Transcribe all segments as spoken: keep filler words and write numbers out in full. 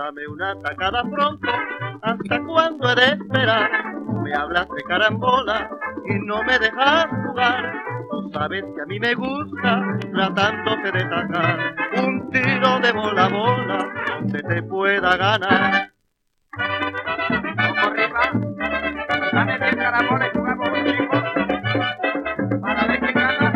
Dame una tacada pronto, ¿hasta cuándo he de esperar? Me hablas de carambola y no me dejas jugar. Tú sabes que a mí me gusta tratándote de tacar. Un tiro de bola a bola donde te pueda ganar. Como rima, dame diez carambola y jugamos un chico para ver quién gana.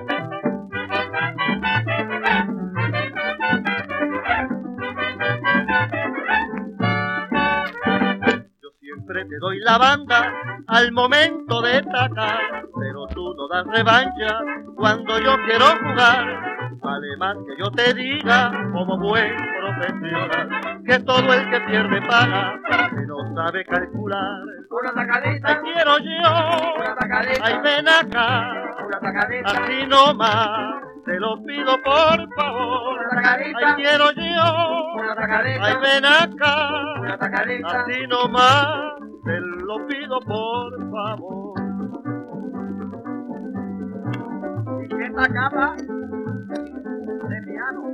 Siempre te doy la banda al momento de tacar, pero tú no das revancha cuando yo quiero jugar. Vale más que yo te diga, como buen profesional, que todo el que pierde paga, que no sabe calcular. Una tacadita, Ay, quiero yo, una tacadita, ay, ven acá, una tacadita, así nomás, te lo pido por favor. una tacadita, Ay, quiero yo, una tacadita, ay, ven acá, una tacadita. así nomás, te lo pido por favor. ¿Y qué tacada de piano?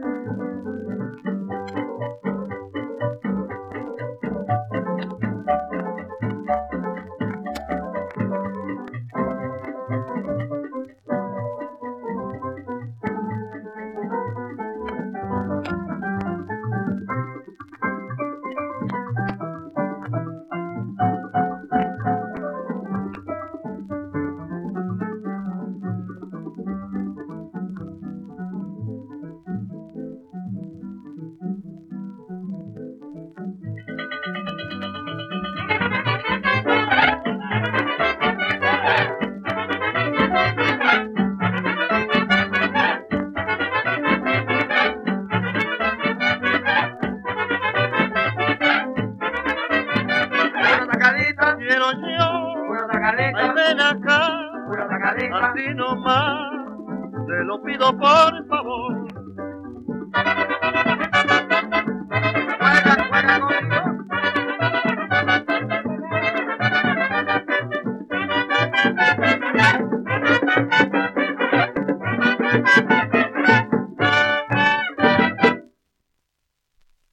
Quiero yo, una ay, tacadita, ven acá, una tacadita. así nomás, te lo pido por favor. Juega, juega conmigo.